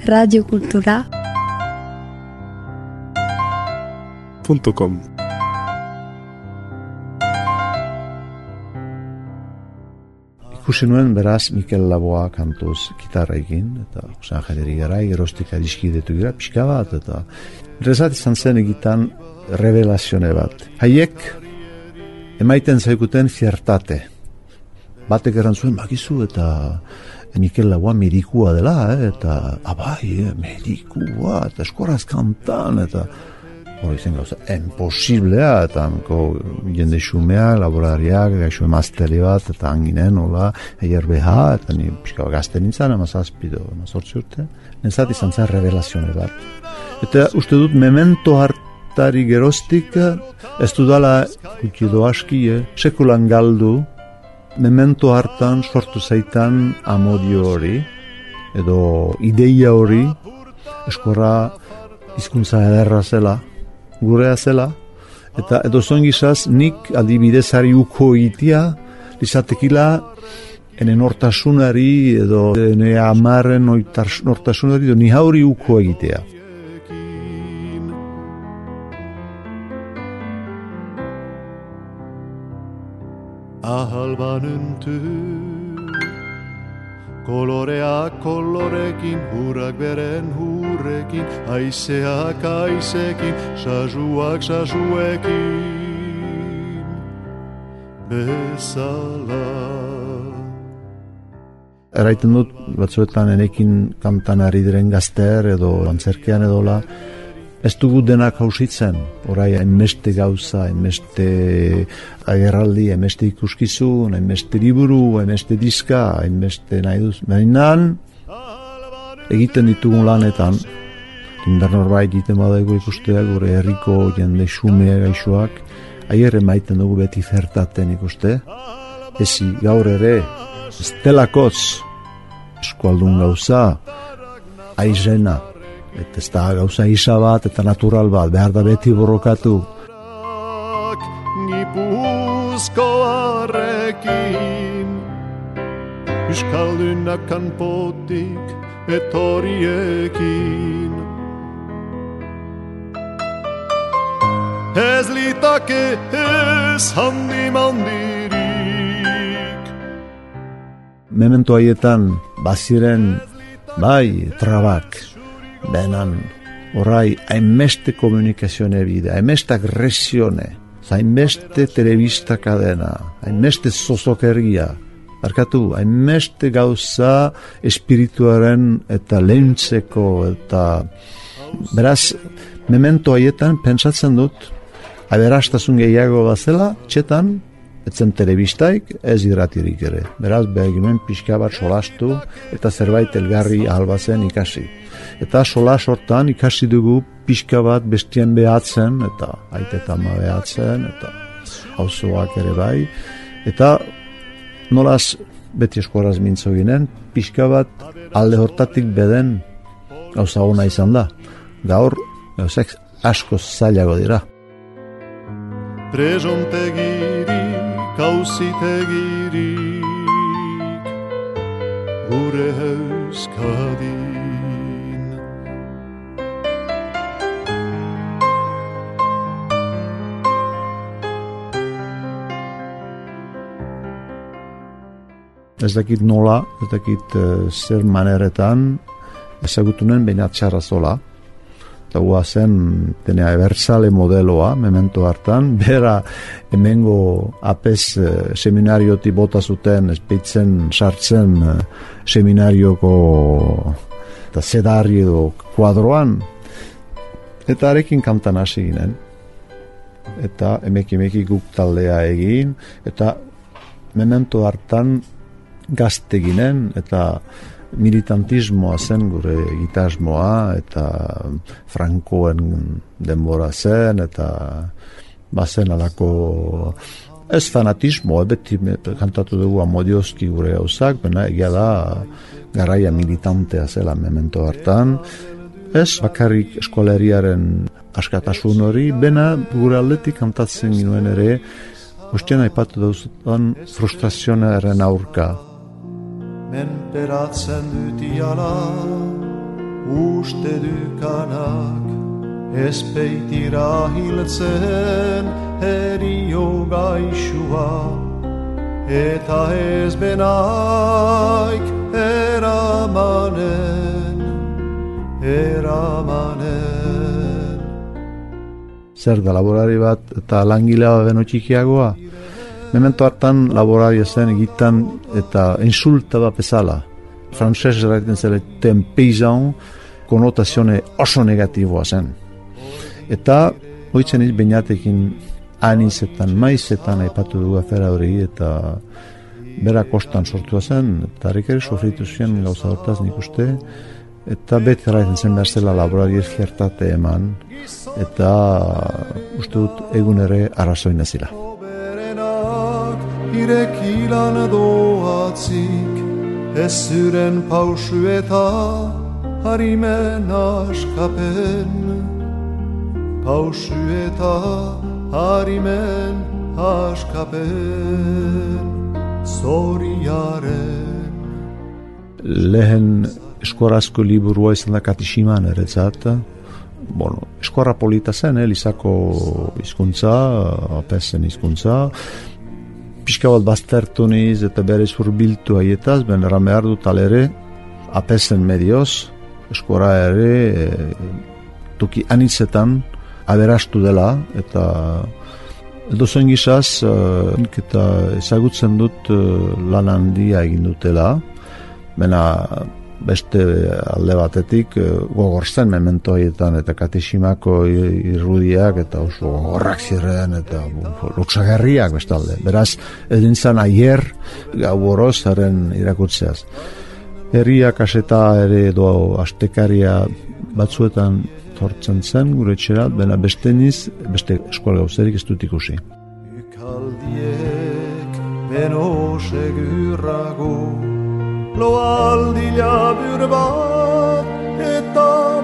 radiokultura.com. Ikusi nuen beraz Mikel Laboa kantuz gitarra egin, eta Jose Angeleri Garai gerostik adiskidetu gira, pixka bat, eta rezat izan zen egitan revelazione bat. Haiek emaiten zaikuten fiertate. Batek erantzuen bakizu eta Mikel Laboa medikua dela, eta abai, medikua, eta eskoraz kantan, eta hori zen gauza, imposiblea, eta jende xumea, laborariak, gaixo emazteli bat, eta anginen, hola, eier beha, eta ni pixka gazte nintzen, amazazpido, amazortzi urte. Nezat izan zen revelazione bat. Eta uste dut memento hartari geroztik, ez dudala gutxido aski, sekulan galdu, memento hartan sortu zaitan amodio hori, edo ideia hori, eskorra hizkuntza ederra zela, gurea zela, eta edo zongizaz nik adibidezari uko egitea, lizatekila enen hortasunari edo ene amaren hortasunari edo ni hauri uko egitea. Ahalbanuntu koloreak kolorekin, hurak beren hurrekin, haizeak haizekin, sajuak sajuekin, bezala. Eraiten dut, batzuetan enekin kantan ari diren gazter edo antzerkean edola, ez dugu denak hausitzen, orai hainbeste gauza, hainbeste agerraldi, hainbeste ikuskizun, hainbeste liburu, hainbeste diska, hainbeste nahi duz. Baina egiten ditugun lanetan, indar norbait egiten badaigu ikustea gure herriko jende xumea gaixoak, aier emaiten dugu beti zertaten ikuste, ezi gaur ere, estelakoz, eskualdun gauza, aizena, eta ez da gauza isa bat eta natural bat, behar da beti borrokatu. Gipuzkoarrekin Euskaldunak kanpotik etoriekin Ez litake ez handi mandirik Memento haietan baziren bai trabak, benan orai hainbeste komunikazione bide, hainbeste agresione, hainbeste telebista kadena, hainbeste zozokeria, barkatu, hainbeste gauza espirituaren eta lehentzeko, eta beraz, memento haietan pentsatzen dut, aberastasun gehiago bazela, txetan, etzen telebistaik, ez irratirik ere. Beraz, behar ginen pixka bat solastu, eta zerbait elgarri ahalbazen ikasi. Eta solas hortan ikasi dugu pixka bat bestien behatzen, eta aite eta ama behatzen, eta auzoak ere bai. Eta nolaz beti eskoraz mintzo ginen, pixka bat alde hortatik beden gauza ona izan da. Gaur, gauzak asko zailago dira. Prejontegirik, auzitegirik, gure Euskadin. Ez dakit nola, ez dakit zer maneretan ezagutunen baina txarra zola. Eta guazen tenea ebersale modeloa, memento hartan, bera hemengo apez seminarioti bota zuten, espeitzen sartzen seminarioko eta zedarri edo kuadroan, eta arekin kantan hasi ginen. Eta emeki guk taldea egin, eta memento hartan gazte ginen, eta militantismoa zen gure egitasmoa, eta Frankoen denbora zen, eta bazen alako ez fanatismoa, beti kantatu dugu amodioski gure gauzak, baina egia da garaia militantea zela memento hartan, ez bakarrik eskolariaren askatasun hori, bena gure aldetik kantatzen ginuen ere, ostien aipatu dauzutan frustrazioaren aurka. Menperatzen dut iala, uste dukanak, ez peitira hiltzen herio gaixua, eta ez benaik eramanen. Zer da laborari bat eta langilea beno txikiagoa? Memento hartan laboraria zen egitan eta insulta bat bezala. Frantses erraiten zeleten peisan konotazione oso negatiboa zen. Eta hoitzen iz beinatekin anizetan, maizetan aipatu dugu afera hori eta bera kostan sortua zen, eta harrikari sofritu ziren gauza hortaz nik uste, eta beti erraiten zen behar zela laborari gertate eman, eta uste dut egun ere arrazoin ezila. Irekilan doatzik, ez zuren pausu eta harimen askapen. Pausu eta harimen askapen, zoriaren. Lehen eskorazko liburua izan da Katishiman eretzat. Eskorra polita zen, Lizako hizkuntza, apesen hizkuntza. Pixka bat baztertuniz eta berez hurbiltu haietaz, ben erramehar dut alere, apesen medioz, eskora ere toki anitzetan aberastu dela, eta edozen gizaz, eta ezagutzen dut lan handia egin dutela, bena beste alde batetik gogorzen memento haietan, eta Katishimako irrudiak, eta oso gogorrak ziren, eta lotsagarriak bestalde. Beraz, ez dintzen aier gau borozaren irakurtzeaz. Herriak aseta ere edo astekaria batzuetan tortzen zen gure etxerat, bena beste eskola gauzerik ez dut ikusi. Ekaldiek beno segurrago, loaldi labur bat eta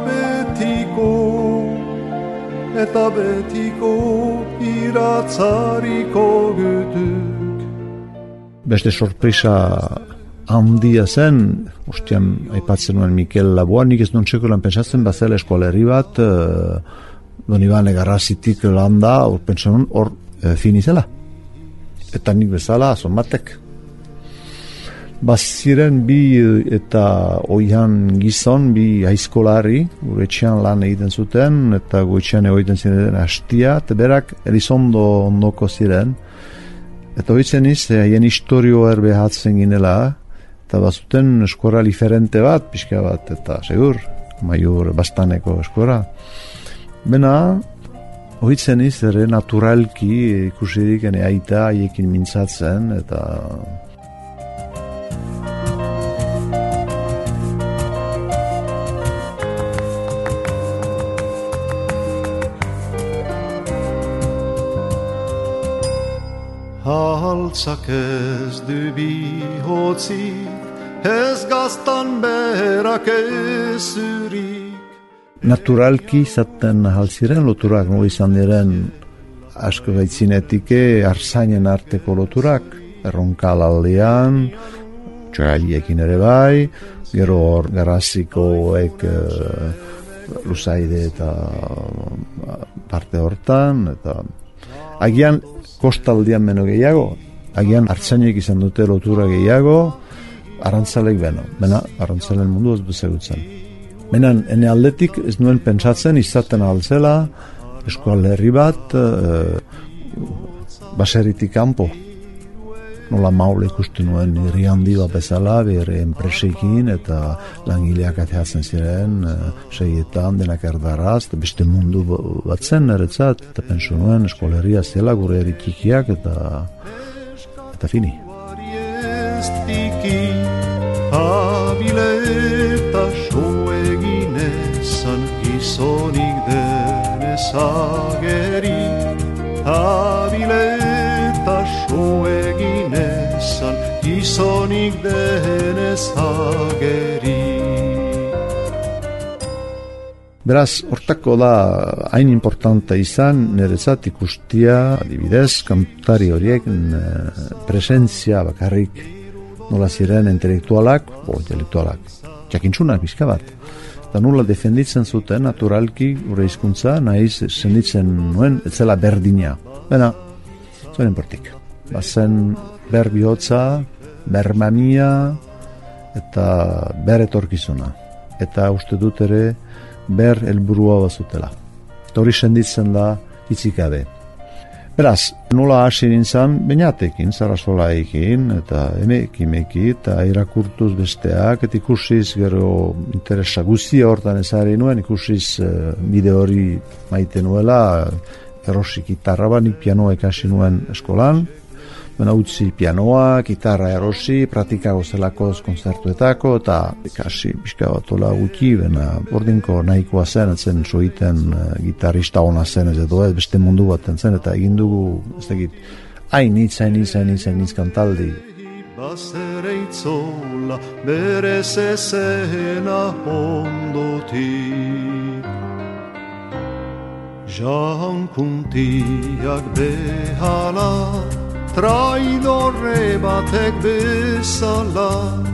betiko iratzariko gutuk. Beste sorpresa handia zen, ostian aipatzen nuen Mikel Laboa, nik ez non txekolan pentsatzen bazela eskolerri bat, Don Ibane Garrazitik landa, hor pentsan hor finizela. Eta nik bezala, zonbatek. Baziren bi eta oian gizon, bi aizkolari, gure etxean lan egiten zuten, eta gure etxean egiten ziren hastia, eta berak Elizondo ondoko ziren, eta hoitzen iz, haien historio erbehatzen ginela, eta bazuten eskora diferente bat, pixka bat, eta segur, maior bastaneko eskora. Bena, hoitzen iz, ere naturalki ikusirik ene aita haiekin mintzatzen, eta Haltzak ez du bihotzik, ez gaztan berak ez zurik. naturalki izaten halziren loturak, no izan diren asko gaitzinetike arzainen arteko loturak, erronkalaldian, txogaliekin ere bai, gero hor Garrazikoek Luzaide eta parte hortan, eta agian kostaldian beno gehiago, agian artzainek izan dute lotura gehiago, arantzalek bena arantzalen mundu ez bezegutzen. Benan, ene aldetik ez nuen pentsatzen izaten altzela eskualderri bat baserritik kanpo. Nola maule ikusten nuen herri handi bat bezala, bere enpresekin eta langileak ateatzen ziren, seietan denak erdaraz, eta beste mundu bat zen eretzat, eta pentsu nuen eskualerria zela gure herri txikiak eta fini. Abileta soeginezan gizonik denez ageri, abileta soeginezan gizonik denez ageri. Beraz, hortako da hain importanta izan, niretzat ikustia, adibidez, kantari horiek presentzia bakarrik nola ziren intelektualak, jakintzunak bizka bat. eta nola defenditzen zuten naturalki gure hizkuntza, nahiz senditzen nuen, etzela berdina. Bena, zuen portik. Bazen ber bihotza, ber mamia, eta ber etorkizuna. Eta uste dut ere, ber helburua bazutela. Eta hori senditzen da hitzikabe. Beraz, nola hasi nintzen, bainatekin, Sarasolaekin, eta emeki, eta irakurtuz besteak, eta ikusiz gero interesa guztia hortan ezari nuen, ikusiz bide hori maite nuela, erosi gitarra bat, nik pianoa ikasi nuen eskolan, bena utzi pianoa, gitarra erosi, praktikago zelakoz konzertuetako, eta ikasi pixka bat ola guki, bena ordinko nahikoa zen, etzen soiten gitarrista ona zen, ez edo ez beste mundu bat zen, eta egin dugu, ez dakit, hainitz kantaldi. Basere itzola, berez ezena ondotik. Jankuntiak behala, traidore batek bezala,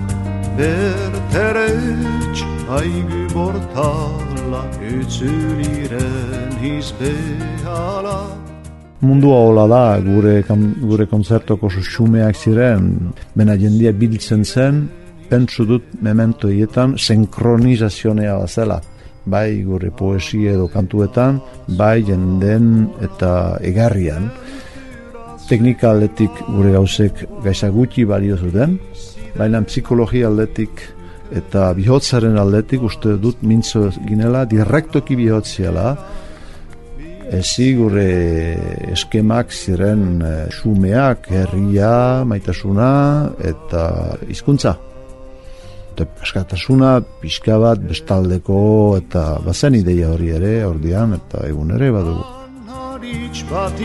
berteretx aigu bortala, ützuliren izbehala. Mundua hola da, gure konzertoko xumeak ziren, bena jendia biltzen zen, pentsu dut mementoietan senkronizazionea bazela. Bai gure poesia edo kantuetan, bai jenden eta egarrian. Teknika aldetik gure gauzek gaisa gutxi balio zuten, baina psikologia aldetik eta bihotzaren aldetik uste dut mintzo ginela, direktoki bihotziala, ezi gure eskemak ziren xumeak, herria, maitasuna eta hizkuntza. Eta askatasuna, pixka bat, bestaldeko eta bazen ideia hori ere, ordian eta egun ere badugu. Haritz bati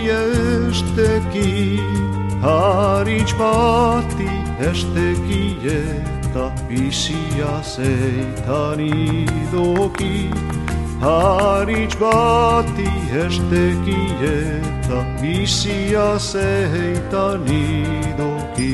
esteki eta bizia zeitan idoki. Haritz bati esteki eta bizia zeitan idoki.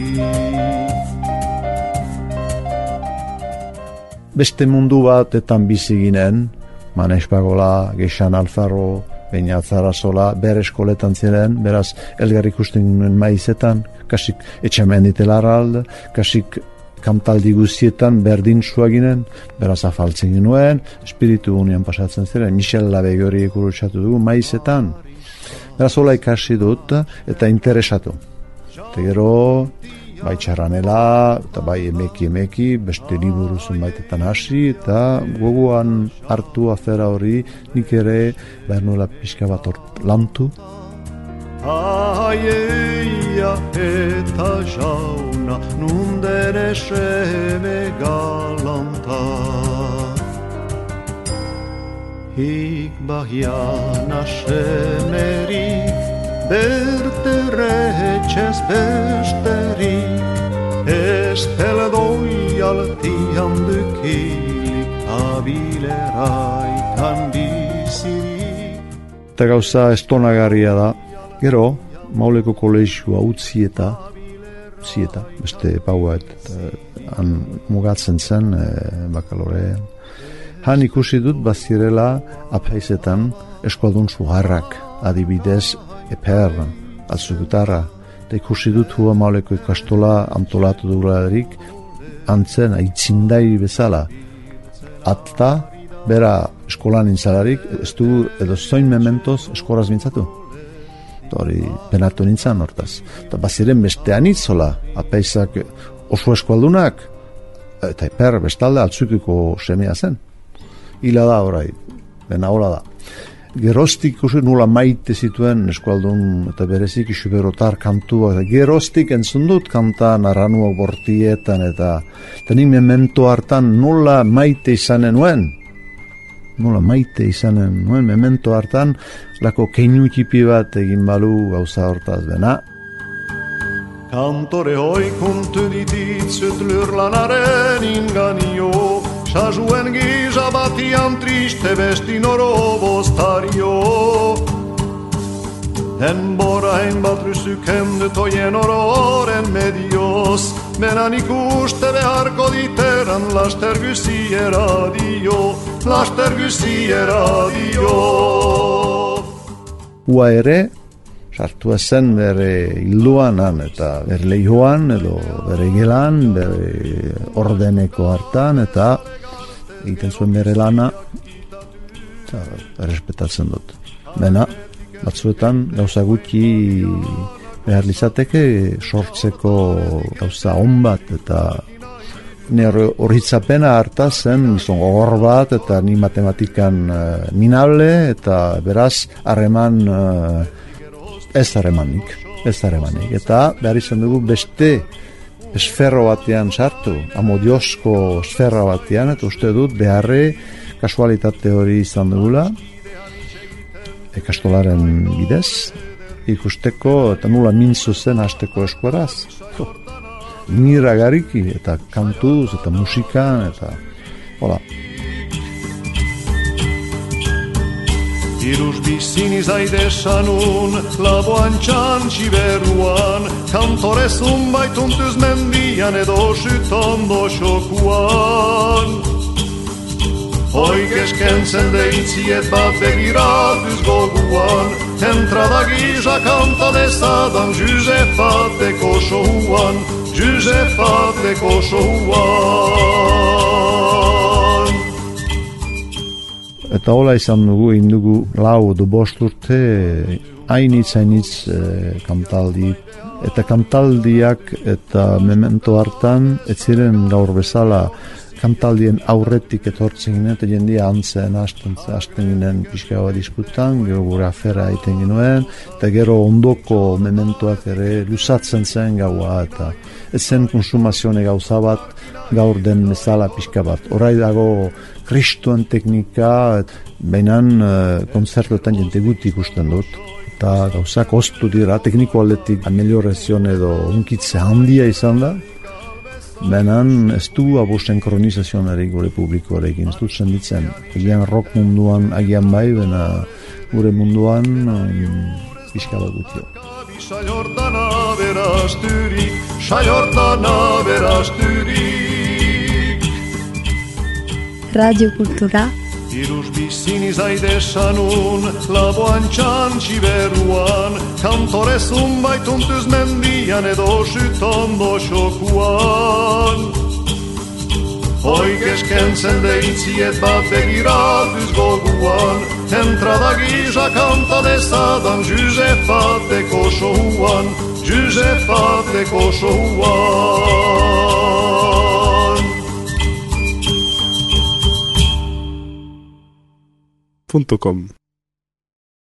Beste mundu batetan bizi ginen, Manes Pagola, Gexan Alfaro, Beñat Zarasola, bere eskoletan ziren, beraz elgar ikusten ginen maizetan, kasik etxamenditelaralde, kasik kantaldi guztietan berdin sua ginen, beraz afaltzen ginuen, espiritu unian pasatzen ziren, Michel Labegi hori ikurutsatu dugu maizetan. Beraz hola ikasi dut eta interesatu. Eta gero, bai txarranela, eta bai emeki, beste liburu zenbaitetan hasi, eta gogoan hartu afera hori, nik ere, behar nola pixka bat lantu. Aieia eta jauna, nunden eseme galanta. Hik bahiana semerik, berteretxez besterik, ez peledoi altian dukilik, abileraitan bizirik. Eta gauza estonagarria da, gero, Mauleko kolegioa utzieta, beste pauat, han mugatzen zen, bakalorean. Han ikusi dut bazirela apaizetan eskualdun zuharrak, adibidez, Eper, Altzugutarra, eta ikusi dut hua Mauleko ikastola antolatu dugularik, antzen, aitzindai bezala. Atta, bera eskolan nintzalarik, ez du edo zoin mementoz eskoraz mintzatu. Hori penatu nintzen hortaz. Eta baziren beste anitzola, apaizak oso eskualdunak, eta Eper bestalde Altzukuko semea zen. Hila da orai, bena hola da. Geroztik nula maite zituen eskualdun eta berezik isuberotar kantua, eta geroztik entzun dut kanta narranuak bortietan, eta nik memento hartan nola maite izanen nuen, memento hartan, lako keinu tipi bat egin balu gauza hortaz bena. Kantore hoi kuntu dititzut lyrlanaren inganio, Sazuen giza batian triste besti norobostario. Denbora hainbat rysykem dut oien ororen medioz, Menan ikuste beharko diteran laster guzi eradio, laster guzi eradio. Ua ere, sartua zen bere hilduanan eta bere lehioan edo bere gelan, bere ordeneko hartan eta egiten zuen bere lana eta errespetatzen dut. Bena, batzuetan gauza gutxi behar lizateke sortzeko gauza on bat eta nire horritzapena harta zen izan gogor bat eta ni matematikan minable eta beraz harreman ez harremanik eta behar izan dugu beste esferro batean sartu, amodiosko esferro batean eta uste dut beharre kasualitate hori izan dugula ikastolaren bidez ikusteko eta nula mintzu zen hasteko eskuaraz nira gariki eta kantuz eta musikan eta hola. Iruz bizini zaide sanun, laboan txantxi beruan, kantorezun baituntuz mendian edo sütondo xokuan. Hoi keskentzen deitziet bat begiratuz goguan, entrada gisa kanta dezadan Juzefate kosohuan, Juzefate kosohuan. Eta hola izan dugu, indugu lau edo bost urte, hainitz kantaldi. Eta kantaldiak eta memento hartan, ez ziren gaur bezala kantaldien aurretik etortzen ginen, eta jendia antzen hasten ginen pixka bat diskutan, gero gure afera egiten ginuen, eta gero ondoko mementoak ere luzatzen zen gaua, eta ez zen konsumazione gauza bat, gaur den bezala pixka bat. Horai dago kristuen teknika, behinan konzertuetan jente guti ikusten dut. Eta gauzak oztu dira, tekniko aldetik ameliorazion edo unkitze handia izan da. Behinan ez du abosten kronizazionari gure publikoarekin, ez du senditzen. Agian rock munduan agian bai, bena gure munduan pixka bat gutio. Sajordana berazturik, sajordana berazturik. Radio Kultura. Iruz bizini zaide sanun, laboan txantxi beruan, kantorezun baituntuz mendian edo sütondo xokuan. Hoi keskentzen deitziet bat begiratuz goguan, entrada gisa kanta dezadan Juzefate kosohuan, Juzefate kosohuan. .com